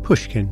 Pushkin.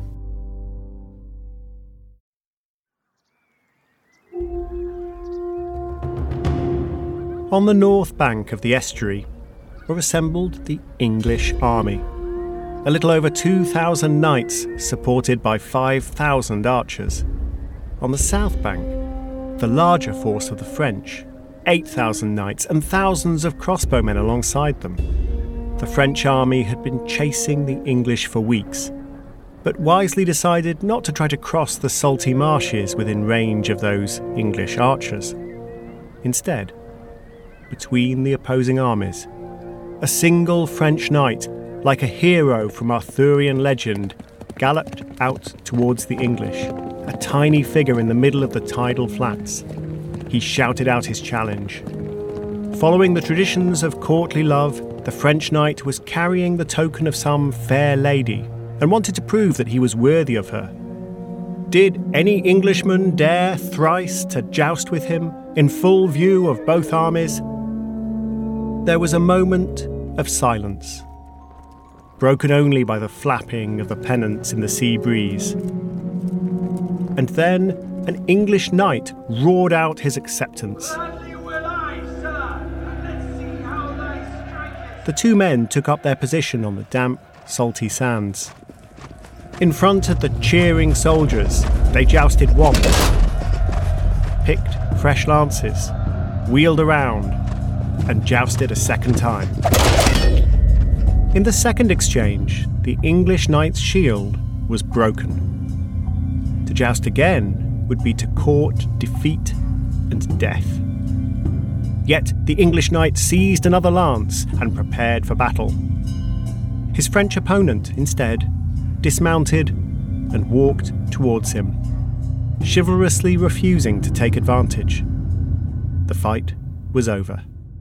On the north bank of the estuary were assembled the English army, a little over 2,000 knights supported by 5,000 archers. On the south bank, the larger force of the French, 8,000 knights and thousands of crossbowmen alongside them. The French army had been chasing the English for weeks, but wisely decided not to try to cross the salty marshes within range of those English archers. Instead, between the opposing armies, a single French knight, like a hero from Arthurian legend, galloped out towards the English, a tiny figure in the middle of the tidal flats. He shouted out his challenge. Following the traditions of courtly love, the French knight was carrying the token of some fair lady and wanted to prove that he was worthy of her. Did any Englishman dare thrice to joust with him, in full view of both armies? There was a moment of silence, broken only by the flapping of the pennants in the sea breeze. And then an English knight roared out his acceptance. The two men took up their position on the damp, salty sands. In front of the cheering soldiers, they jousted once, picked fresh lances, wheeled around, and jousted a second time. In the second exchange, the English knight's shield was broken. To joust again would be to court defeat and death. Yet the English knight seized another lance and prepared for battle. His French opponent, instead, dismounted and walked towards him, chivalrously refusing to take advantage. The fight was over.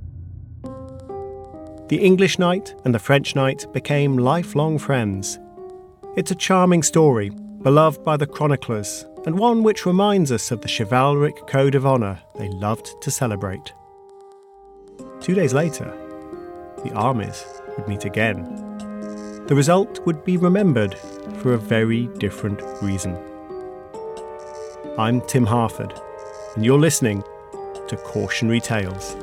The English knight and the French knight became lifelong friends. It's a charming story, beloved by the chroniclers, and one which reminds us of the chivalric code of honour they loved to celebrate. 2 days later, the armies would meet again. The result would be remembered for a very different reason. I'm Tim Harford, and you're listening to Cautionary Tales.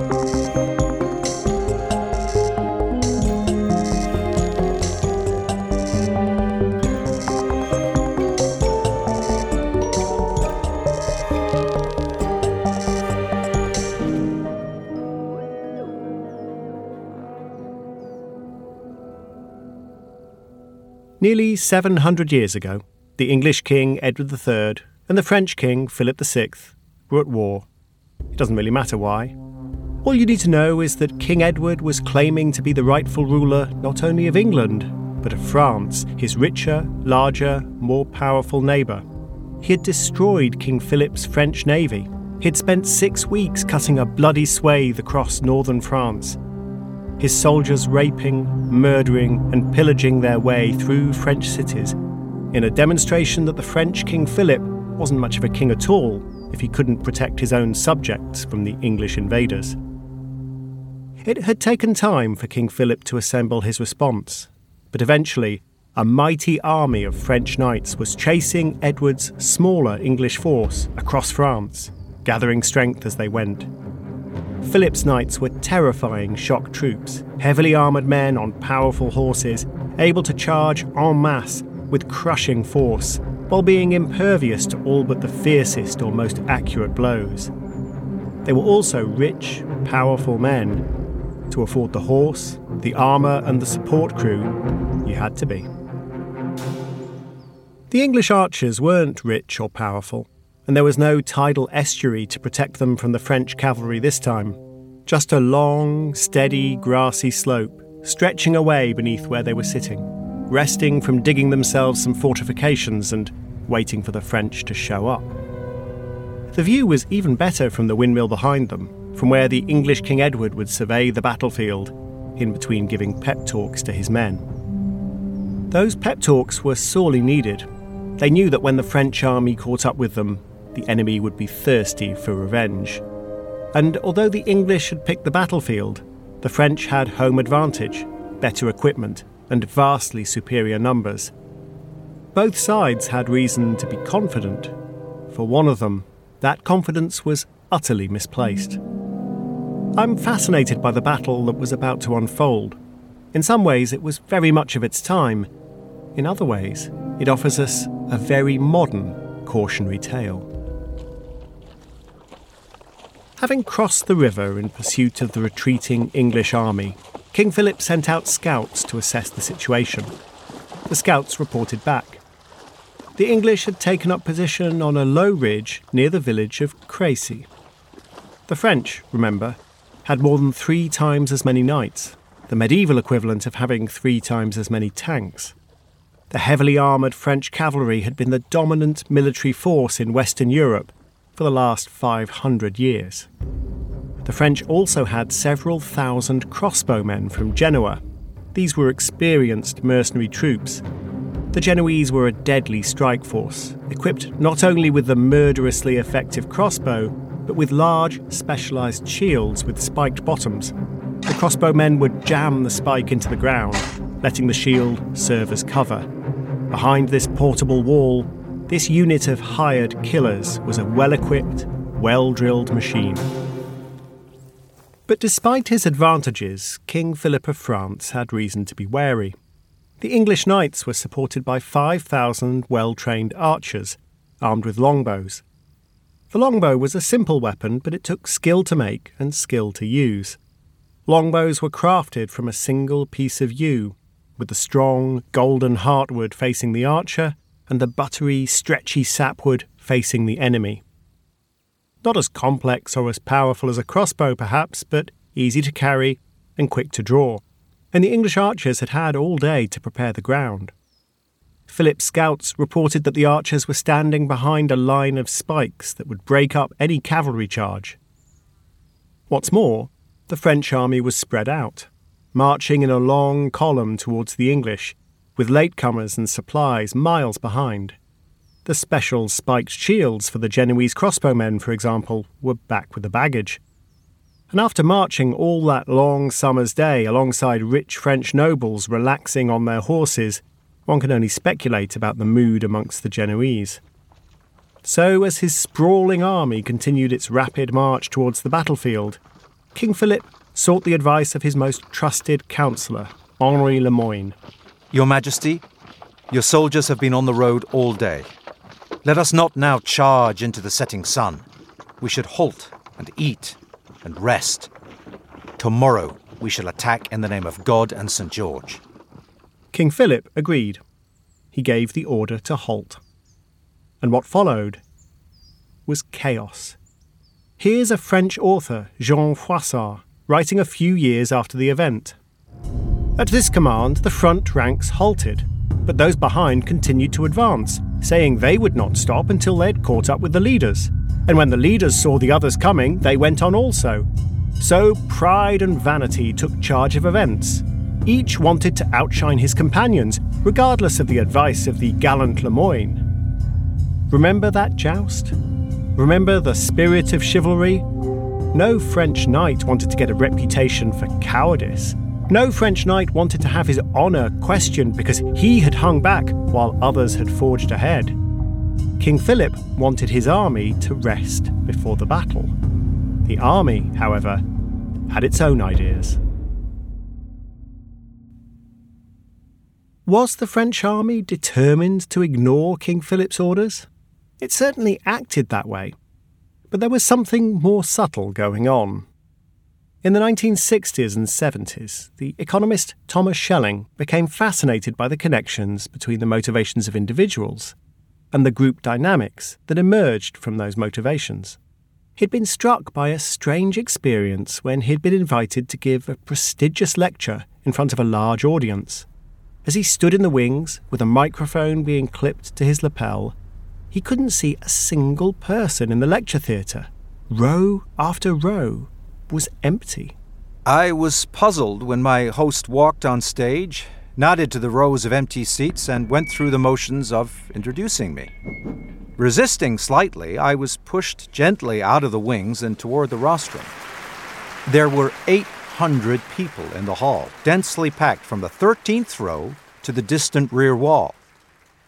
Nearly 700 years ago, the English King Edward III and the French King Philip VI were at war. It doesn't really matter why. All you need to know is that King Edward was claiming to be the rightful ruler not only of England, but of France, his richer, larger, more powerful neighbour. He had destroyed King Philip's French navy. He had spent 6 weeks cutting a bloody swathe across northern France, his soldiers raping, murdering and pillaging their way through French cities in a demonstration that the French King Philip wasn't much of a king at all if he couldn't protect his own subjects from the English invaders. It had taken time for King Philip to assemble his response, but eventually a mighty army of French knights was chasing Edward's smaller English force across France, gathering strength as they went. Philip's knights were terrifying shock troops, heavily armoured men on powerful horses, able to charge en masse with crushing force, while being impervious to all but the fiercest or most accurate blows. They were also rich, powerful men. To afford the horse, the armour and the support crew, you had to be. The English archers weren't rich or powerful, and there was no tidal estuary to protect them from the French cavalry this time. Just a long, steady, grassy slope, stretching away beneath where they were sitting, resting from digging themselves some fortifications and waiting for the French to show up. The view was even better from the windmill behind them, from where the English King Edward would survey the battlefield, in between giving pep talks to his men. Those pep talks were sorely needed. They knew that when the French army caught up with them, the enemy would be thirsty for revenge. And although the English had picked the battlefield, the French had home advantage, better equipment, and vastly superior numbers. Both sides had reason to be confident. For one of them, that confidence was utterly misplaced. I'm fascinated by the battle that was about to unfold. In some ways, it was very much of its time. In other ways, it offers us a very modern cautionary tale. Having crossed the river in pursuit of the retreating English army, King Philip sent out scouts to assess the situation. The scouts reported back. The English had taken up position on a low ridge near the village of Crécy. The French, remember, had more than 3 times as many knights, the medieval equivalent of having 3 times as many tanks. The heavily armoured French cavalry had been the dominant military force in Western Europe for the last 500 years. The French also had several thousand crossbowmen from Genoa. These were experienced mercenary troops. The Genoese were a deadly strike force, equipped not only with the murderously effective crossbow, but with large, specialised shields with spiked bottoms. The crossbowmen would jam the spike into the ground, letting the shield serve as cover. Behind this portable wall, this unit of hired killers was a well-equipped, well-drilled machine. But despite his advantages, King Philip of France had reason to be wary. The English knights were supported by 5,000 well-trained archers, armed with longbows. The longbow was a simple weapon, but it took skill to make and skill to use. Longbows were crafted from a single piece of yew, with the strong, golden heartwood facing the archer and the buttery, stretchy sapwood facing the enemy. Not as complex or as powerful as a crossbow, perhaps, but easy to carry and quick to draw. And the English archers had had all day to prepare the ground. Philip's scouts reported that the archers were standing behind a line of spikes that would break up any cavalry charge. What's more, the French army was spread out, marching in a long column towards the English, with latecomers and supplies miles behind. The special spiked shields for the Genoese crossbowmen, for example, were back with the baggage. And after marching all that long summer's day alongside rich French nobles relaxing on their horses, one can only speculate about the mood amongst the Genoese. So, as his sprawling army continued its rapid march towards the battlefield, King Philip sought the advice of his most trusted counsellor, Henri Lemoyne. Your Majesty, your soldiers have been on the road all day. Let us not now charge into the setting sun. We should halt and eat and rest. Tomorrow we shall attack in the name of God and St. George. King Philip agreed. He gave the order to halt. And what followed was chaos. Here's a French author, Jean Froissart, writing a few years after the event. At this command, the front ranks halted, but those behind continued to advance, saying they would not stop until they'd caught up with the leaders. And when the leaders saw the others coming, they went on also. So pride and vanity took charge of events. Each wanted to outshine his companions, regardless of the advice of the gallant Lemoyne. Remember that joust? Remember the spirit of chivalry? No French knight wanted to get a reputation for cowardice. No French knight wanted to have his honour questioned because he had hung back while others had forged ahead. King Philip wanted his army to rest before the battle. The army, however, had its own ideas. Was the French army determined to ignore King Philip's orders? It certainly acted that way. But there was something more subtle going on. In the 1960s and 70s, the economist Thomas Schelling became fascinated by the connections between the motivations of individuals and the group dynamics that emerged from those motivations. He'd been struck by a strange experience when he'd been invited to give a prestigious lecture in front of a large audience. As he stood in the wings, with a microphone being clipped to his lapel, he couldn't see a single person in the lecture theatre. Row after row was empty. I was puzzled when my host walked on stage, nodded to the rows of empty seats, and went through the motions of introducing me. Resisting slightly, I was pushed gently out of the wings and toward the rostrum. There were 800 people in the hall, densely packed from the 13th row to the distant rear wall.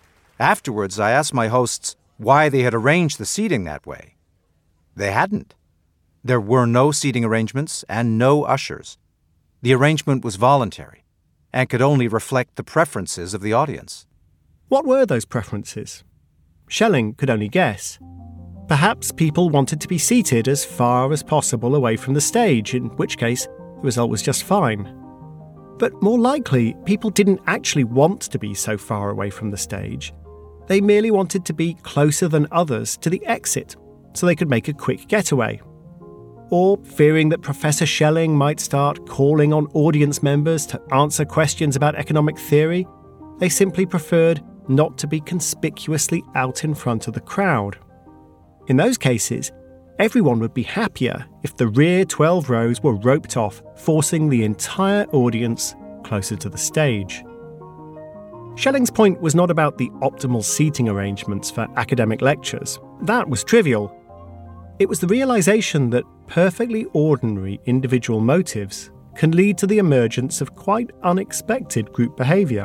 Afterwards, I asked my hosts why they had arranged the seating that way. They hadn't. There were no seating arrangements and no ushers. The arrangement was voluntary and could only reflect the preferences of the audience. What were those preferences? Schelling could only guess. Perhaps people wanted to be seated as far as possible away from the stage, in which case the result was just fine. But more likely, people didn't actually want to be so far away from the stage. They merely wanted to be closer than others to the exit, so they could make a quick getaway. Or, fearing that Professor Schelling might start calling on audience members to answer questions about economic theory, they simply preferred not to be conspicuously out in front of the crowd. In those cases, everyone would be happier if the rear 12 rows were roped off, forcing the entire audience closer to the stage. Schelling's point was not about the optimal seating arrangements for academic lectures. That was trivial. It was the realization that perfectly ordinary individual motives can lead to the emergence of quite unexpected group behaviour.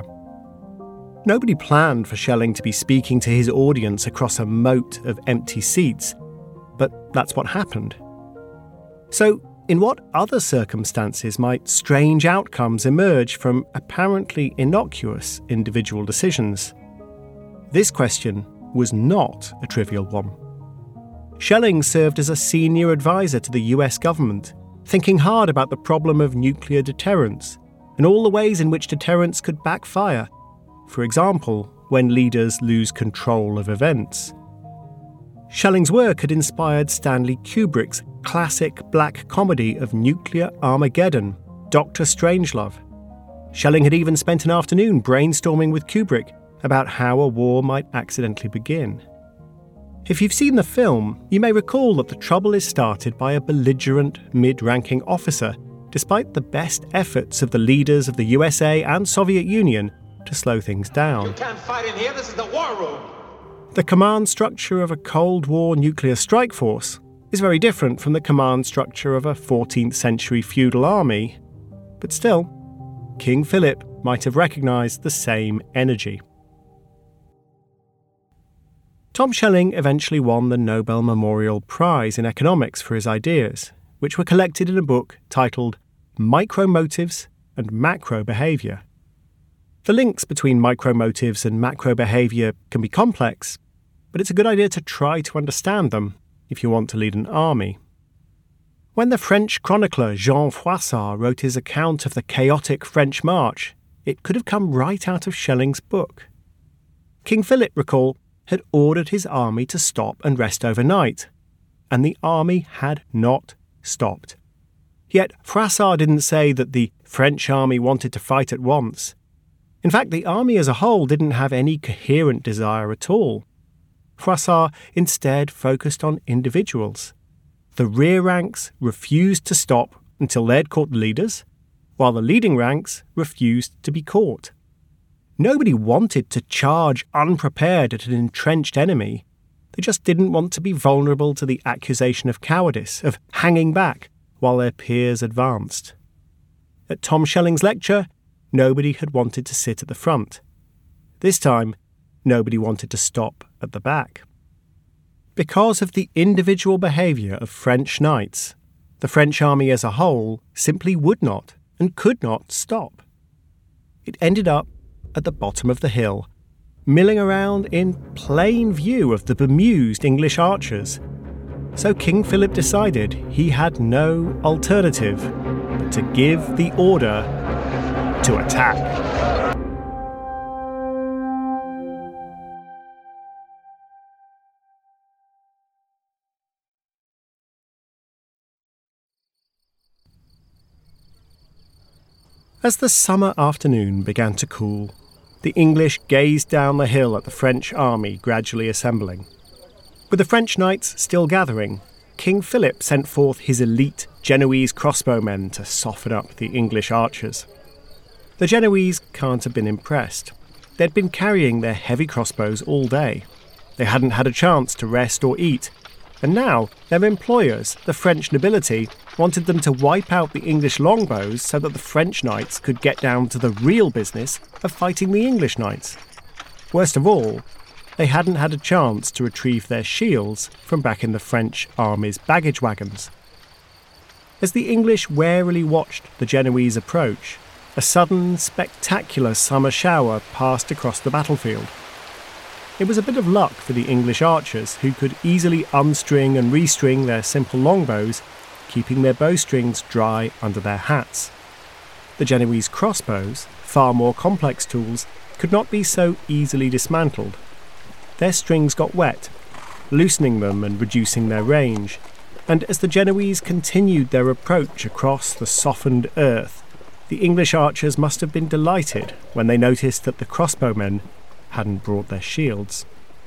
Nobody planned for Schelling to be speaking to his audience across a moat of empty seats, but that's what happened. So, in what other circumstances might strange outcomes emerge from apparently innocuous individual decisions? This question was not a trivial one. Schelling served as a senior advisor to the US government, thinking hard about the problem of nuclear deterrence and all the ways in which deterrence could backfire, for example, when leaders lose control of events. Schelling's work had inspired Stanley Kubrick's classic black comedy of nuclear Armageddon, Dr. Strangelove. Schelling had even spent an afternoon brainstorming with Kubrick about how a war might accidentally begin. If you've seen the film, you may recall that the trouble is started by a belligerent mid-ranking officer, despite the best efforts of the leaders of the USA and Soviet Union to slow things down. You can't fight in here, this is the war room. The command structure of a Cold War nuclear strike force is very different from the command structure of a 14th century feudal army. But still, King Philip might have recognised the same energy. Tom Schelling eventually won the Nobel Memorial Prize in Economics for his ideas, which were collected in a book titled Micromotives and Macro Behaviour. The links between micromotives and macro behaviour can be complex, but it's a good idea to try to understand them if you want to lead an army. When the French chronicler Jean Froissart wrote his account of the chaotic French march, it could have come right out of Schelling's book. King Philip, recall, had ordered his army to stop and rest overnight, and the army had not stopped. Yet Froissart didn't say that the French army wanted to fight at once. In fact, the army as a whole didn't have any coherent desire at all. Froissart instead focused on individuals. The rear ranks refused to stop until they'd caught the leaders, while the leading ranks refused to be caught. Nobody wanted to charge unprepared at an entrenched enemy. They just didn't want to be vulnerable to the accusation of cowardice, of hanging back while their peers advanced. At Tom Schelling's lecture, nobody had wanted to sit at the front. This time, nobody wanted to stop at the back. Because of the individual behaviour of French knights, the French army as a whole simply would not and could not stop. It ended up at the bottom of the hill, milling around in plain view of the bemused English archers. So King Philip decided he had no alternative but to give the order to attack. As the summer afternoon began to cool, the English gazed down the hill at the French army gradually assembling. With the French knights still gathering, King Philip sent forth his elite Genoese crossbowmen to soften up the English archers. The Genoese can't have been impressed. They'd been carrying their heavy crossbows all day. They hadn't had a chance to rest or eat, and now their employers, the French nobility, wanted them to wipe out the English longbows so that the French knights could get down to the real business of fighting the English knights. Worst of all, they hadn't had a chance to retrieve their shields from back in the French army's baggage wagons. As the English warily watched the Genoese approach, a sudden, spectacular summer shower passed across the battlefield. It was a bit of luck for the English archers, who could easily unstring and restring their simple longbows, keeping their bowstrings dry under their hats. The Genoese crossbows, far more complex tools, could not be so easily dismantled. Their strings got wet, loosening them and reducing their range, and as the Genoese continued their approach across the softened earth, the English archers must have been delighted when they noticed that the crossbowmen hadn't brought their shields.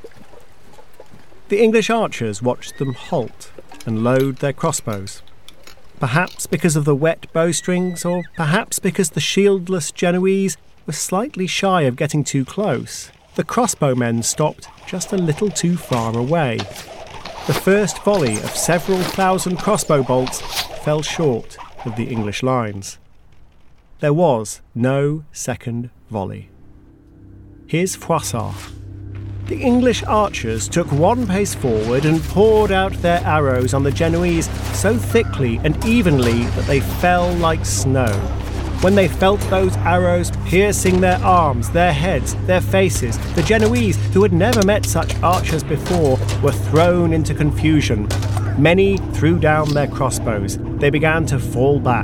The English archers watched them halt and load their crossbows. Perhaps because of the wet bowstrings, or perhaps because the shieldless Genoese were slightly shy of getting too close, the crossbowmen stopped just a little too far away. The first volley of several thousand crossbow bolts fell short of the English lines. There was no second volley. Here's Froissart. The English archers took one pace forward and poured out their arrows on the Genoese so thickly and evenly that they fell like snow. When they felt those arrows piercing their arms, their heads, their faces, the Genoese, who had never met such archers before, were thrown into confusion. Many threw down their crossbows. They began to fall back.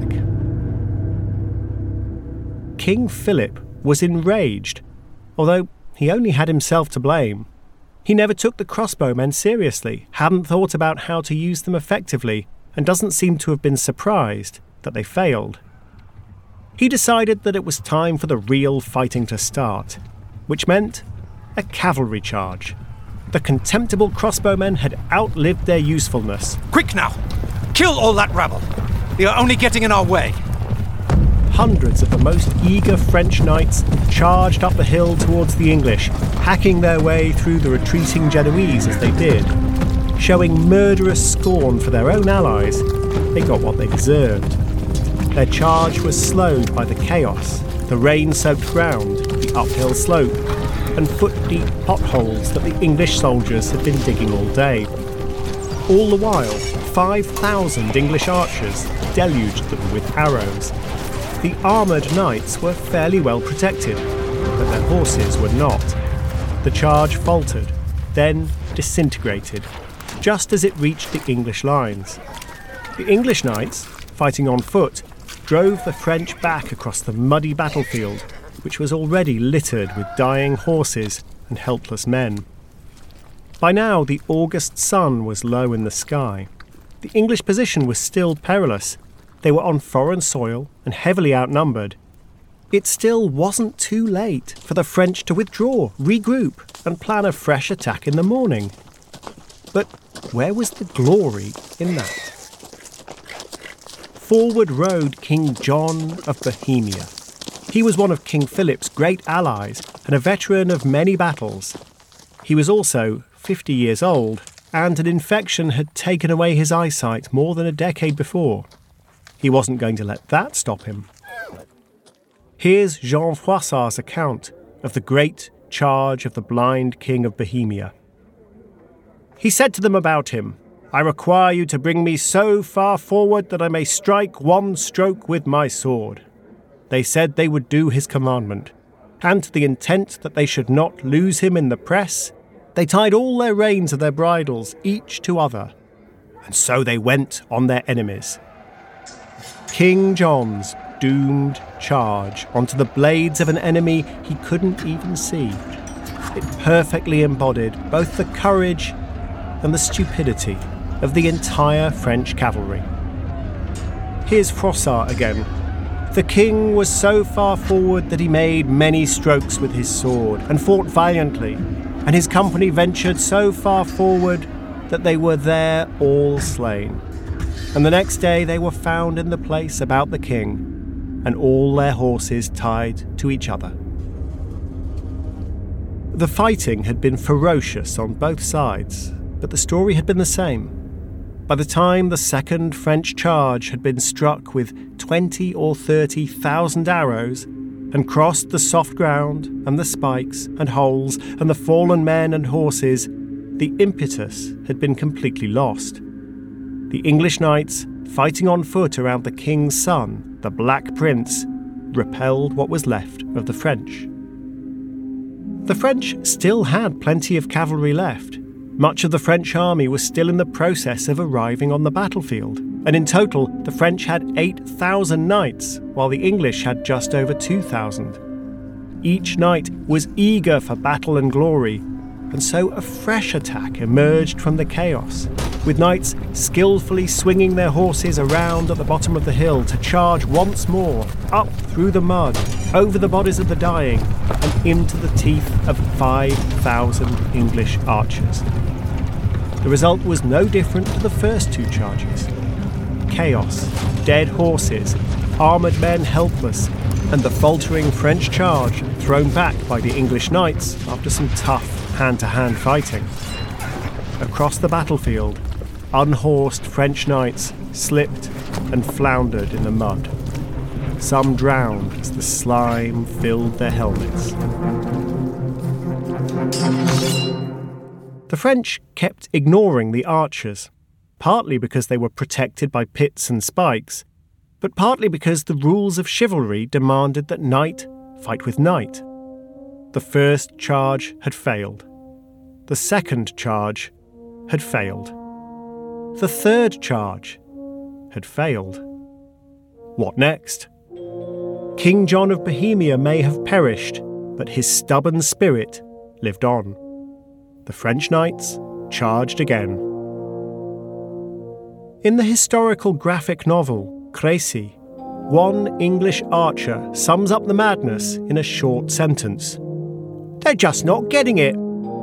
King Philip was enraged, although he only had himself to blame. He never took the crossbowmen seriously, hadn't thought about how to use them effectively, and doesn't seem to have been surprised that they failed. He decided that it was time for the real fighting to start, which meant a cavalry charge. The contemptible crossbowmen had outlived their usefulness. Quick now! Kill all that rabble! They are only getting in our way. Hundreds of the most eager French knights charged up the hill towards the English, hacking their way through the retreating Genoese as they did. Showing murderous scorn for their own allies, they got what they deserved. Their charge was slowed by the chaos, the rain-soaked ground, the uphill slope, and foot-deep potholes that the English soldiers had been digging all day. All the while, 5,000 English archers deluged them with arrows. The armoured knights were fairly well protected, but their horses were not. The charge faltered, then disintegrated, just as it reached the English lines. The English knights, fighting on foot, drove the French back across the muddy battlefield, which was already littered with dying horses and helpless men. By now, the August sun was low in the sky. The English position was still perilous. They were on foreign soil and heavily outnumbered. It still wasn't too late for the French to withdraw, regroup, and plan a fresh attack in the morning. But where was the glory in that? Forward rode King John of Bohemia. He was one of King Philip's great allies and a veteran of many battles. He was also 50 years old, and an infection had taken away his eyesight more than a decade before. He wasn't going to let that stop him. Here's Jean Froissart's account of the great charge of the blind King of Bohemia. He said to them about him, "I require you to bring me so far forward that I may strike one stroke with my sword." They said they would do his commandment, and to the intent that they should not lose him in the press, they tied all their reins of their bridles, each to other, and so they went on their enemies. King John's doomed charge onto the blades of an enemy he couldn't even see. It perfectly embodied both the courage and the stupidity of the entire French cavalry. Here's Froissart again. The king was so far forward that he made many strokes with his sword and fought valiantly, and his company ventured so far forward that they were there all slain. And the next day they were found in the place about the king, and all their horses tied to each other. The fighting had been ferocious on both sides, but the story had been the same. By the time the second French charge had been struck with 20 or 30,000 arrows, and crossed the soft ground and the spikes and holes and the fallen men and horses, the impetus had been completely lost. The English knights, fighting on foot around the king's son, the Black Prince, repelled what was left of the French. The French still had plenty of cavalry left. Much of the French army was still in the process of arriving on the battlefield, and in total the French had 8,000 knights, while the English had just over 2,000. Each knight was eager for battle and glory, and so a fresh attack emerged from the chaos, with knights skillfully swinging their horses around at the bottom of the hill to charge once more, up through the mud, over the bodies of the dying, and into the teeth of 5,000 English archers. The result was no different to the first two charges. Chaos, dead horses, armoured men helpless, and the faltering French charge thrown back by the English knights after some tough hand-to-hand fighting. Across the battlefield, unhorsed French knights slipped and floundered in the mud. Some drowned as the slime filled their helmets. The French kept ignoring the archers, partly because they were protected by pits and spikes, but partly because the rules of chivalry demanded that knight fight with knight. The first charge had failed. The second charge had failed. The third charge had failed. What next? King John of Bohemia may have perished, but his stubborn spirit lived on. The French knights charged again. In the historical graphic novel Crécy, one English archer sums up the madness in a short sentence. They're just not getting it.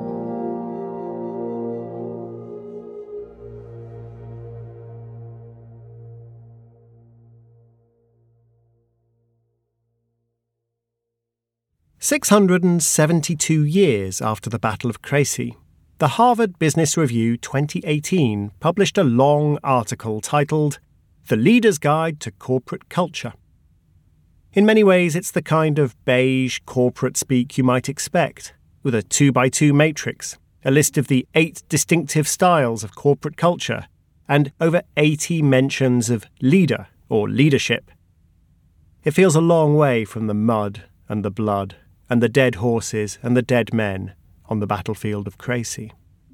"672 years after the Battle of Crécy, the Harvard Business Review 2018 published a long article titled The Leader's Guide to Corporate Culture. In many ways, it's the kind of beige corporate speak you might expect, with a 2x2 matrix, a list of the 8 distinctive styles of corporate culture, and over 80 mentions of leader or leadership. It feels a long way from the mud and the blood and the dead horses and the dead men on the battlefield of Crécy.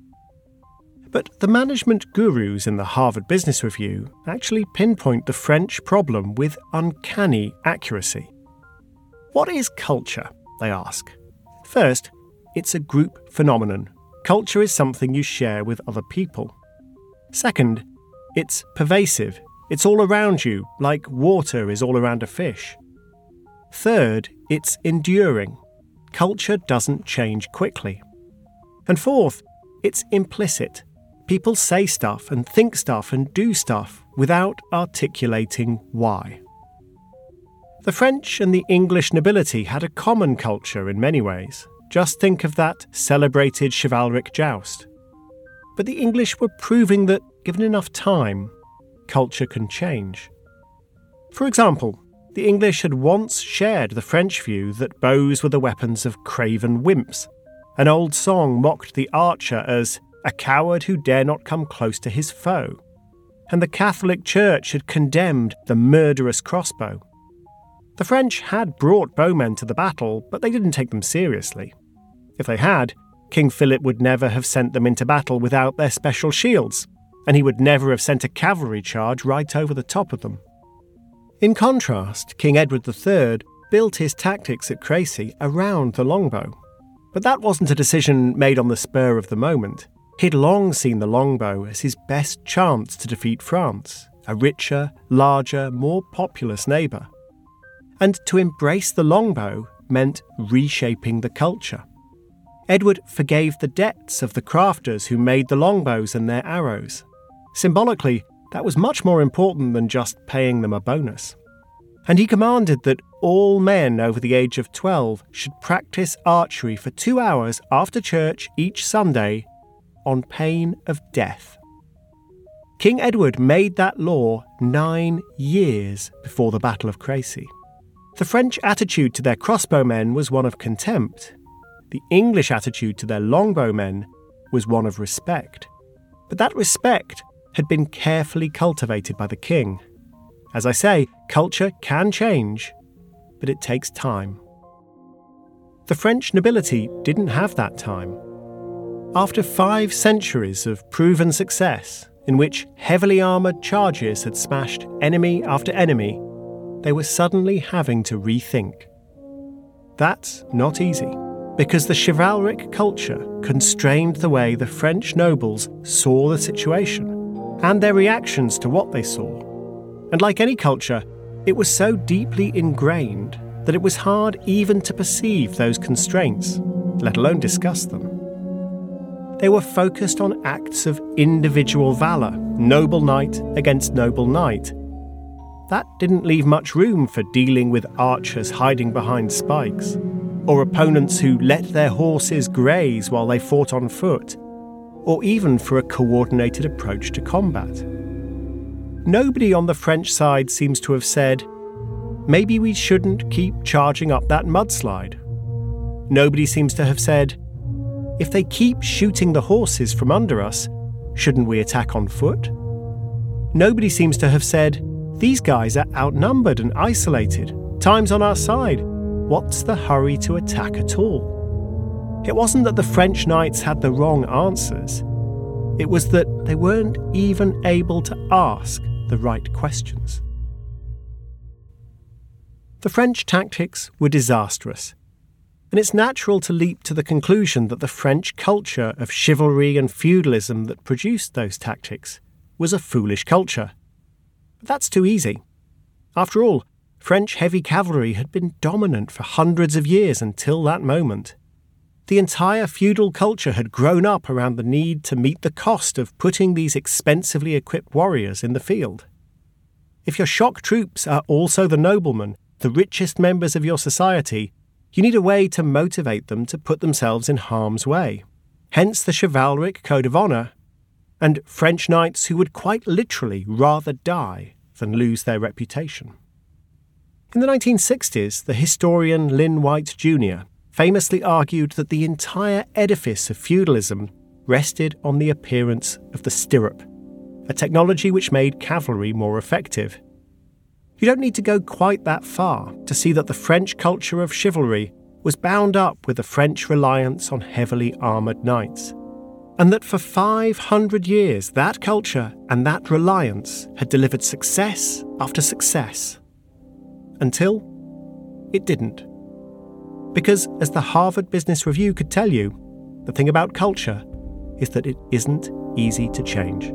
But the management gurus in the Harvard Business Review actually pinpoint the French problem with uncanny accuracy. What is culture, they ask? First, it's a group phenomenon. Culture is something you share with other people. Second, it's pervasive. It's all around you, like water is all around a fish. Third, it's enduring. Culture doesn't change quickly. And fourth, it's implicit. People say stuff and think stuff and do stuff without articulating why. The French and the English nobility had a common culture in many ways. Just think of that celebrated chivalric joust. But the English were proving that, given enough time, culture can change. For example, the English had once shared the French view that bows were the weapons of craven wimps. An old song mocked the archer as a coward who dare not come close to his foe. And the Catholic Church had condemned the murderous crossbow. The French had brought bowmen to the battle, but they didn't take them seriously. If they had, King Philip would never have sent them into battle without their special shields, and he would never have sent a cavalry charge right over the top of them. In contrast, King Edward III built his tactics at Crécy around the longbow. But that wasn't a decision made on the spur of the moment. He'd long seen the longbow as his best chance to defeat France, a richer, larger, more populous neighbour. And to embrace the longbow meant reshaping the culture. Edward forgave the debts of the crafters who made the longbows and their arrows. Symbolically, that was much more important than just paying them a bonus. And he commanded that all men over the age of 12 should practice archery for 2 hours after church each Sunday on pain of death. King Edward made that law 9 years before the Battle of Crécy. The French attitude to their crossbowmen was one of contempt. The English attitude to their longbowmen was one of respect. But that respect had been carefully cultivated by the king. As I say, culture can change, but it takes time. The French nobility didn't have that time. After 5 centuries of proven success, in which heavily armoured charges had smashed enemy after enemy, they were suddenly having to rethink. That's not easy, because the chivalric culture constrained the way the French nobles saw the situation and their reactions to what they saw. And like any culture, it was so deeply ingrained that it was hard even to perceive those constraints, let alone discuss them. They were focused on acts of individual valour, noble knight against noble knight. That didn't leave much room for dealing with archers hiding behind spikes, or opponents who let their horses graze while they fought on foot, or even for a coordinated approach to combat. Nobody on the French side seems to have said, maybe we shouldn't keep charging up that mudslide. Nobody seems to have said, if they keep shooting the horses from under us, shouldn't we attack on foot? Nobody seems to have said, these guys are outnumbered and isolated. Time's on our side. What's the hurry to attack at all? It wasn't that the French knights had the wrong answers. It was that they weren't even able to ask the right questions. The French tactics were disastrous, and it's natural to leap to the conclusion that the French culture of chivalry and feudalism that produced those tactics was a foolish culture. But that's too easy. After all, French heavy cavalry had been dominant for hundreds of years until that moment. The entire feudal culture had grown up around the need to meet the cost of putting these expensively equipped warriors in the field. If your shock troops are also the noblemen, the richest members of your society, you need a way to motivate them to put themselves in harm's way. Hence the chivalric code of honour, and French knights who would quite literally rather die than lose their reputation. In the 1960s, the historian Lynn White Jr. famously argued that the entire edifice of feudalism rested on the appearance of the stirrup, a technology which made cavalry more effective. You don't need to go quite that far to see that the French culture of chivalry was bound up with the French reliance on heavily armoured knights, and that for 500 years that culture and that reliance had delivered success after success. Until it didn't. Because, as the Harvard Business Review could tell you, the thing about culture is that it isn't easy to change.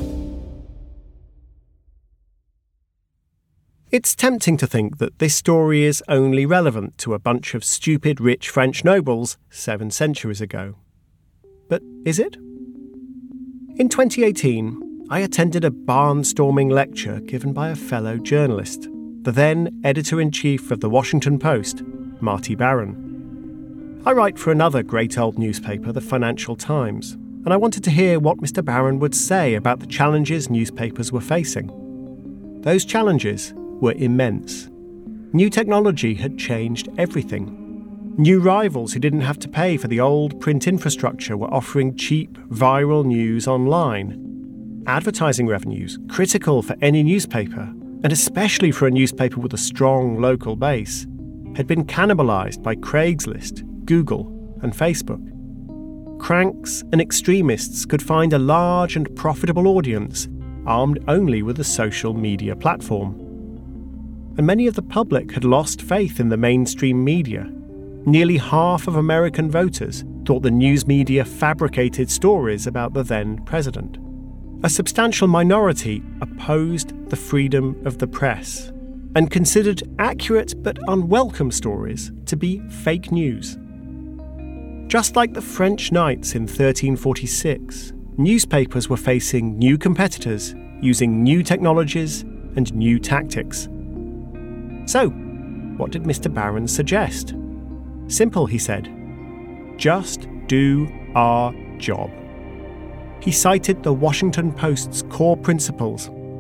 It's tempting to think that this story is only relevant to a bunch of stupid rich French nobles 7 centuries ago. But is it? In 2018, I attended a barnstorming lecture given by a fellow journalist, the then editor-in-chief of the Washington Post, Marty Baron. I write for another great old newspaper, the Financial Times, and I wanted to hear what Mr. Baron would say about the challenges newspapers were facing. Those challenges were immense. New technology had changed everything. New rivals who didn't have to pay for the old print infrastructure were offering cheap, viral news online. Advertising revenues, critical for any newspaper, and especially for a newspaper with a strong local base, had been cannibalized by Craigslist, Google, and Facebook. Cranks and extremists could find a large and profitable audience armed only with a social media platform. And many of the public had lost faith in the mainstream media. Nearly half of American voters thought the news media fabricated stories about the then president. A substantial minority opposed the freedom of the press and considered accurate but unwelcome stories to be fake news. Just like the French knights in 1346, newspapers were facing new competitors using new technologies and new tactics. So, what did Mr. Baron suggest? Simple, he said. Just do our job. He cited the Washington Post's core principles,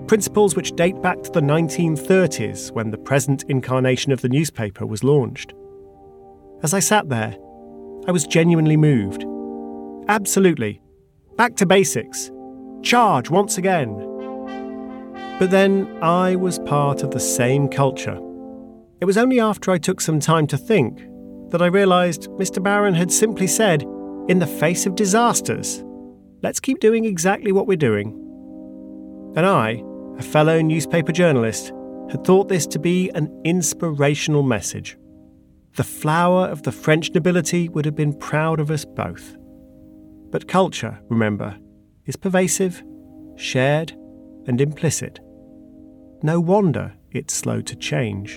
Principles which date back to the 1930s when the present incarnation of the newspaper was launched. As I sat there, I was genuinely moved. Absolutely. Back to basics. Charge once again. But then I was part of the same culture. It was only after I took some time to think that I realised Mr. Barron had simply said, in the face of disasters, let's keep doing exactly what we're doing. And I, a fellow newspaper journalist, had thought this to be an inspirational message. The flower of the French nobility would have been proud of us both. But culture, remember, is pervasive, shared, and implicit. No wonder it's slow to change.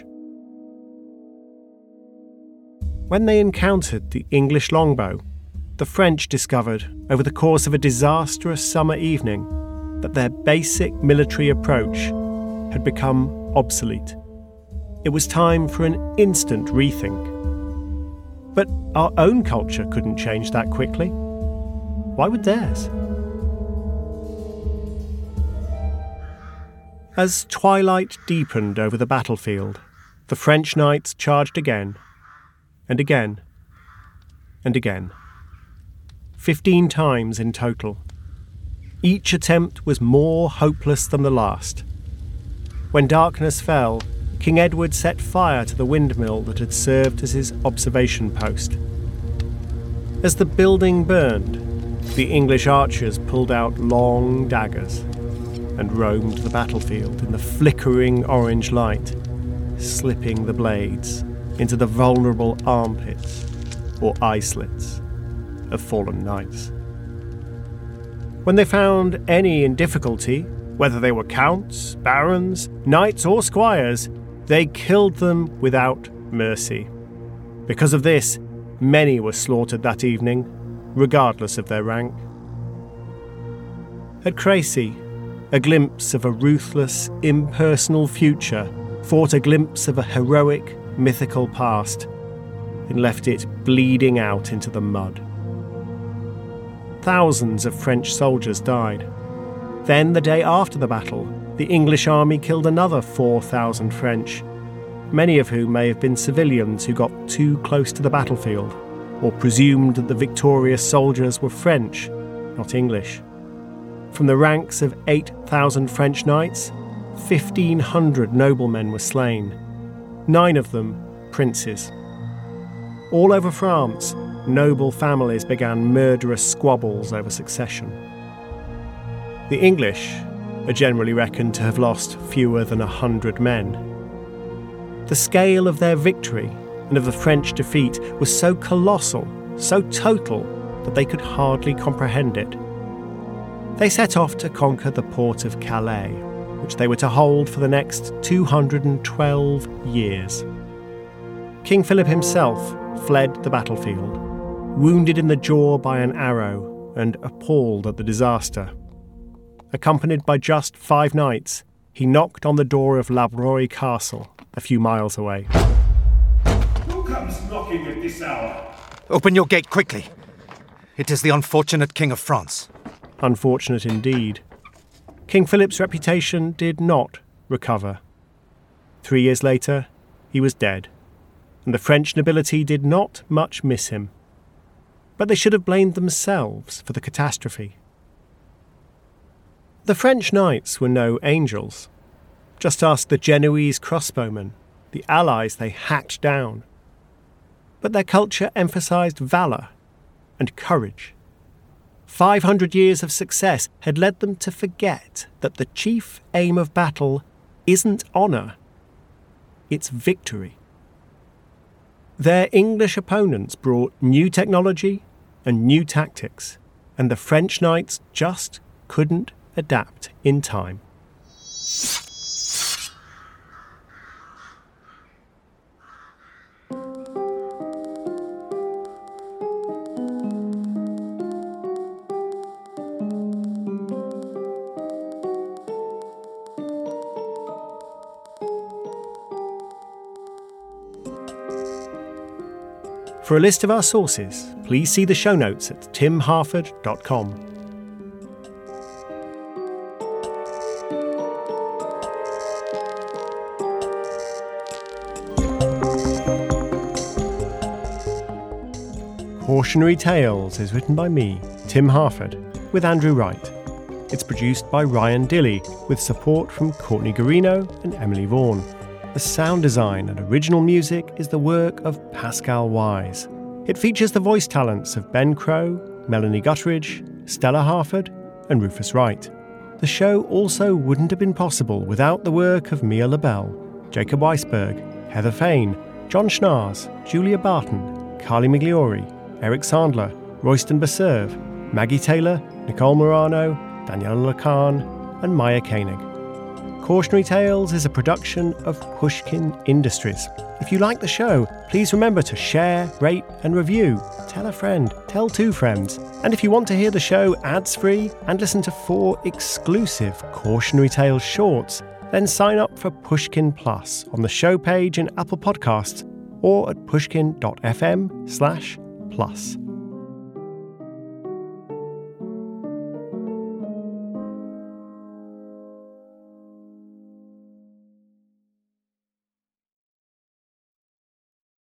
When they encountered the English longbow, the French discovered, over the course of a disastrous summer evening, that their basic military approach had become obsolete. It was time for an instant rethink. But our own culture couldn't change that quickly. Why would theirs? As twilight deepened over the battlefield, the French knights charged again, and again, and again. 15 times in total. Each attempt was more hopeless than the last. When darkness fell, King Edward set fire to the windmill that had served as his observation post. As the building burned, the English archers pulled out long daggers and roamed the battlefield in the flickering orange light, slipping the blades into the vulnerable armpits or eye slits of fallen knights. When they found any in difficulty, whether they were counts, barons, knights or squires, they killed them without mercy. Because of this, many were slaughtered that evening, regardless of their rank. At Crecy, a glimpse of a ruthless, impersonal future fought a glimpse of a heroic, mythical past and left it bleeding out into the mud. Thousands of French soldiers died. Then, the day after the battle, the English army killed another 4,000 French, many of whom may have been civilians who got too close to the battlefield, or presumed that the victorious soldiers were French, not English. From the ranks of 8,000 French knights, 1,500 noblemen were slain, 9 of them princes. All over France, noble families began murderous squabbles over succession. The English are generally reckoned to have lost fewer than 100 men. The scale of their victory and of the French defeat was so colossal, so total, that they could hardly comprehend it. They set off to conquer the port of Calais, which they were to hold for the next 212 years. King Philip himself fled the battlefield, wounded in the jaw by an arrow and appalled at the disaster. Accompanied by just 5 knights, he knocked on the door of Labroye Castle, a few miles away. Who comes knocking at this hour? Open your gate quickly. It is the unfortunate King of France. Unfortunate indeed. King Philip's reputation did not recover. 3 years later, he was dead, and the French nobility did not much miss him. But they should have blamed themselves for the catastrophe. The French knights were no angels. Just ask the Genoese crossbowmen, the allies they hacked down. But their culture emphasised valour and courage. 500 years of success had led them to forget that the chief aim of battle isn't honour, it's victory. Their English opponents brought new technology and new tactics, and the French knights just couldn't adapt in time. For a list of our sources, please see the show notes at timharford.com. Cautionary Tales is written by me, Tim Harford, with Andrew Wright. It's produced by Ryan Dilley, with support from Courtney Garino and Emily Vaughan. The sound design and original music is the work of Pascal Wise. It features the voice talents of Ben Crow, Melanie Gutteridge, Stella Harford, and Rufus Wright. The show also wouldn't have been possible without the work of Mia LaBelle, Jacob Weisberg, Heather Fain, John Schnars, Julia Barton, Carly Migliori, Eric Sandler, Royston Baserve, Maggie Taylor, Nicole Morano, Daniela Lacan, and Maya Koenig. Cautionary Tales is a production of Pushkin Industries. If you like the show, please remember to share, rate, and review. Tell a friend, tell 2 friends. And if you want to hear the show ads-free and listen to 4 exclusive Cautionary Tales shorts, then sign up for Pushkin Plus on the show page in Apple Podcasts or at pushkin.fm/plus.